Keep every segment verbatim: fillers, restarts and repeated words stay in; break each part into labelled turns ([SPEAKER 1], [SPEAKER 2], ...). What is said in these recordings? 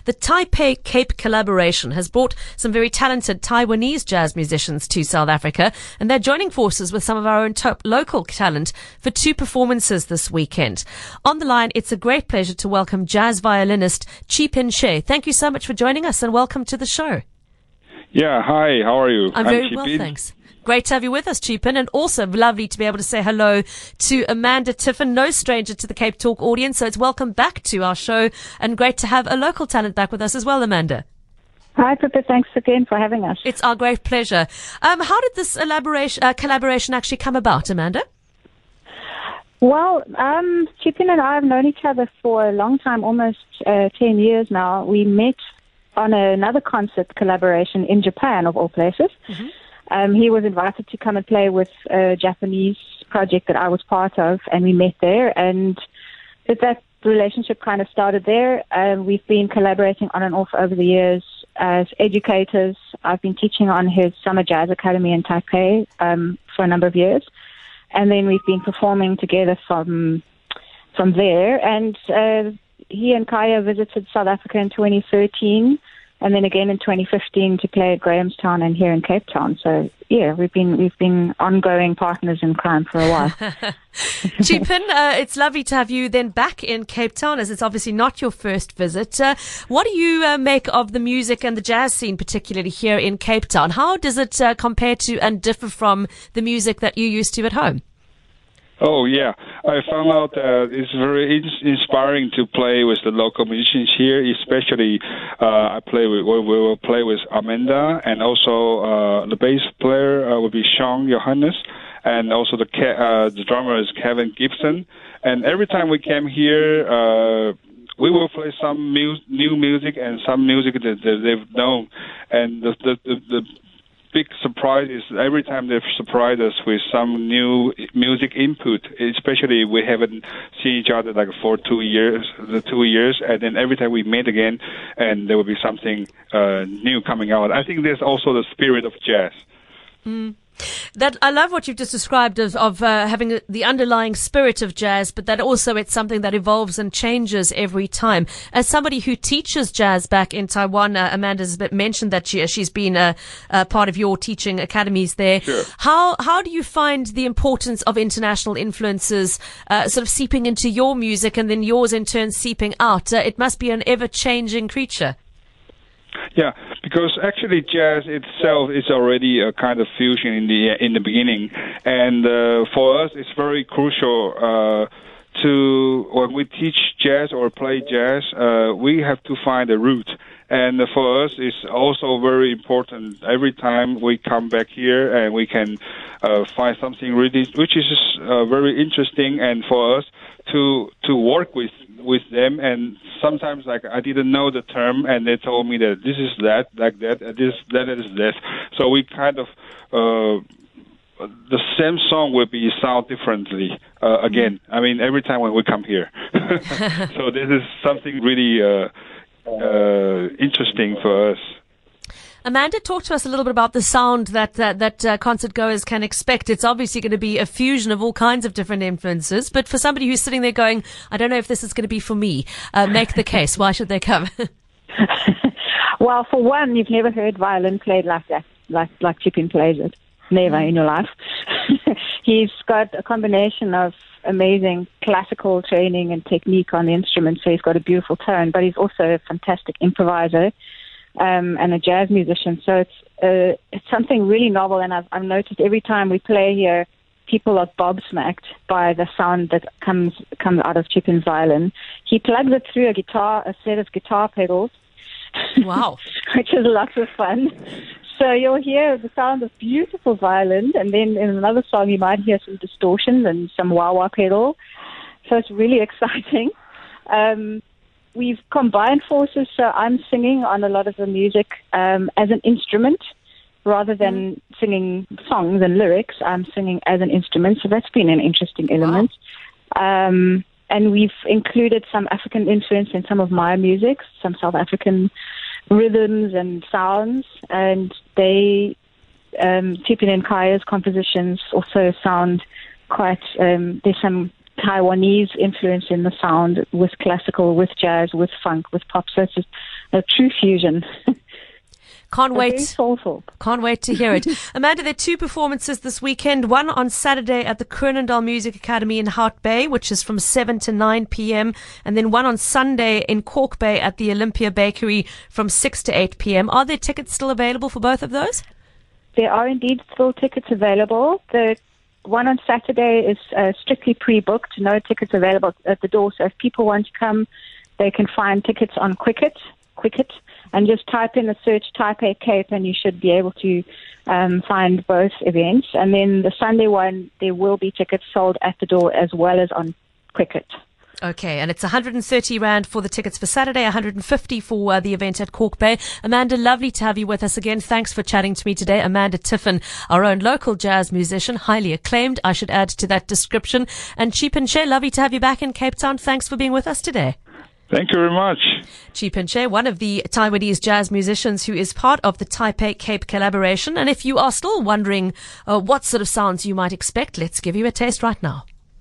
[SPEAKER 1] The Taipei Cape collaboration has brought some very talented Taiwanese jazz musicians to South Africa, and they're joining forces with some of our own top local talent for two performances this weekend. On the line, it's a great pleasure to welcome jazz violinist Chi Pin She. Thank you so much for joining us and welcome to the show.
[SPEAKER 2] Yeah, hi, how are you?
[SPEAKER 1] I'm very well, thanks. Great to have you with us, Chi Pin, and also lovely to be able to say hello to Amanda Tiffin, no stranger to the Cape Talk audience, so it's welcome back to our show, and great to have a local talent back with us as well, Amanda.
[SPEAKER 3] Hi, Pippa. Thanks again for having us.
[SPEAKER 1] It's our great pleasure. Um, how did this elaboration, uh, collaboration actually come about, Amanda?
[SPEAKER 3] Well, um, Chi Pin and I have known each other for a long time, almost uh, ten years now. We met on another concert collaboration in Japan, of all places. Mm-hmm. Um, he was invited to come and play with a Japanese project that I was part of, and we met there. And that, that relationship kind of started there. Um, we've been collaborating on and off over the years as educators. I've been teaching on his Summer Jazz Academy in Taipei um, for a number of years. And then we've been performing together from from there. And uh, he and Kaya visited South Africa in twenty thirteen. And then again in twenty fifteen to play at Grahamstown and here in Cape Town. So yeah, we've been we've been ongoing partners in crime for a while.
[SPEAKER 1] Chi Pin, uh, it's lovely to have you then back in Cape Town, as it's obviously not your first visit. Uh, what do you uh, make of the music and the jazz scene, particularly here in Cape Town? How does it uh, compare to and differ from the music that you used to at home?
[SPEAKER 2] Oh, yeah. I found out that it's very inspiring to play with the local musicians here, especially uh, I play with, we will play with Amanda, and also uh, the bass player uh, will be Sean Johannes, and also the uh, the drummer is Kevin Gibson. And every time we came here, uh, we will play some mu- new music and some music that, that they've known. And the the, the, the big surprise is every time they surprise us with some new music input, especially we haven't seen each other like for two years, the two years, and then every time we meet again, and there will be something uh, new coming out. I think there's also the spirit of jazz.
[SPEAKER 1] Mm. That I love what you've just described of, of uh, having the underlying spirit of jazz, but that also it's something that evolves and changes every time. As somebody who teaches jazz back in Taiwan, uh, Amanda's mentioned that she, she's been a, a part of your teaching academies there.
[SPEAKER 2] Sure.
[SPEAKER 1] How how do you find the importance of international influences uh, sort of seeping into your music and then yours in turn seeping out? Uh, it must be an ever-changing creature.
[SPEAKER 2] Yeah, because actually jazz itself is already a kind of fusion in the in the beginning, and uh, for us it's very crucial uh, to when we teach jazz or play jazz, uh, we have to find a root. And for us, it's also very important every time we come back here and we can uh, find something really, which is uh, very interesting, and for us to to work with with them. And sometimes, like, I didn't know the term, and they told me that this is that, like that, and this that is this. So we kind of uh, the same song will be sound differently uh, again. I mean, every time when we come here. So this is something really. Uh, Uh, interesting for us.
[SPEAKER 1] Amanda, talk to us a little bit about the sound that that, that uh, concert goers can expect. It's obviously going to be a fusion of all kinds of different influences, but for somebody who's sitting there going, I don't know if this is going to be for me, uh, make the case. Why should they come?
[SPEAKER 3] Well, for one, you've never heard violin played like that, like like Chi Pin plays it. Never in your life. He's got a combination of amazing classical training and technique on the instrument, so he's got a beautiful tone, but he's also a fantastic improviser um, and a jazz musician. So it's uh, it's something really novel, and I've, I've noticed every time we play here, people are gobsmacked by the sound that comes comes out of Chi Pin's violin. He plugs it through a guitar, a set of guitar pedals.
[SPEAKER 1] Wow.
[SPEAKER 3] Which is lots of fun. So you'll hear the sound of beautiful violin, and then in another song you might hear some distortion and some wah-wah pedal. So it's really exciting. Um, we've combined forces, so I'm singing on a lot of the music um, as an instrument rather than mm. singing songs and lyrics. I'm singing as an instrument, so that's been an interesting element. Wow. Um, and we've included some African influence in some of my music, some South African rhythms and sounds, and they, um, Chi Pin and Kaya's compositions also sound quite, um, there's some Taiwanese influence in the sound with classical, with jazz, with funk, with pop, so it's just a true fusion.
[SPEAKER 1] Can't
[SPEAKER 3] Very
[SPEAKER 1] wait.
[SPEAKER 3] soulful.
[SPEAKER 1] Can't wait to hear it. Amanda, there are two performances this weekend. One on Saturday at the Kernendal Music Academy in Hout Bay, which is from seven to nine p.m. And then one on Sunday in Cork Bay at the Olympia Bakery from six to eight p.m. Are there tickets still available for both of those?
[SPEAKER 3] There are indeed still tickets available. The one on Saturday is uh, strictly pre-booked. No tickets available at the door. So if people want to come, they can find tickets on Quicket. Quicket. And just type in the search Taipei Cape and you should be able to um, find both events. And then the Sunday one, there will be tickets sold at the door as well as on Quicket.
[SPEAKER 1] Okay, and it's one hundred thirty rand for the tickets for Saturday, one hundred fifty for uh, the event at Cork Bay. Amanda, lovely to have you with us again. Thanks for chatting to me today. Amanda Tiffin, our own local jazz musician, highly acclaimed, I should add to that description. And Chi Pinche, lovely to have you back in Cape Town. Thanks for being with us today.
[SPEAKER 2] Thank you very much.
[SPEAKER 1] Chi Pinche, one of the Taiwanese jazz musicians who is part of the Taipei Cape collaboration. And if you are still wondering uh, what sort of sounds you might expect, let's give you a taste right now.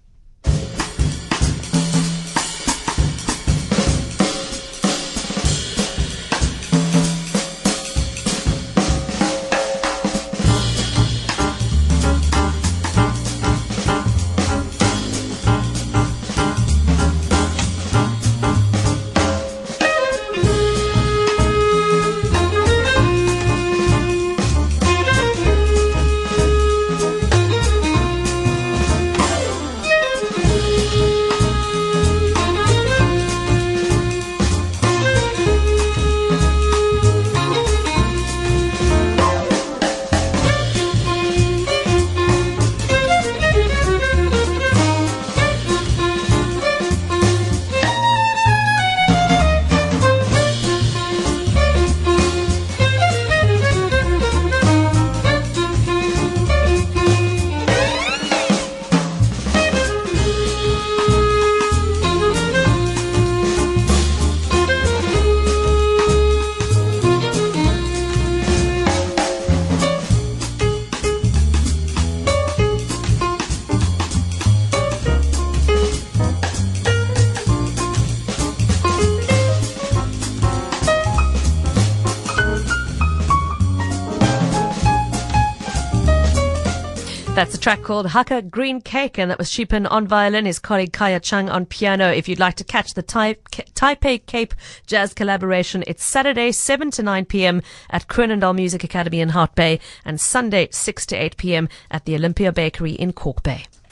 [SPEAKER 1] That's a track called Hakka Green Cake, and that was Chi Pin on violin, his colleague Kaya Chung on piano. If you'd like to catch the Tai- Taipei Cape Jazz collaboration, it's Saturday seven to nine p.m. at Kernendal Music Academy in Hout Bay and Sunday six to eight p.m. at the Olympia Bakery in Cork Bay.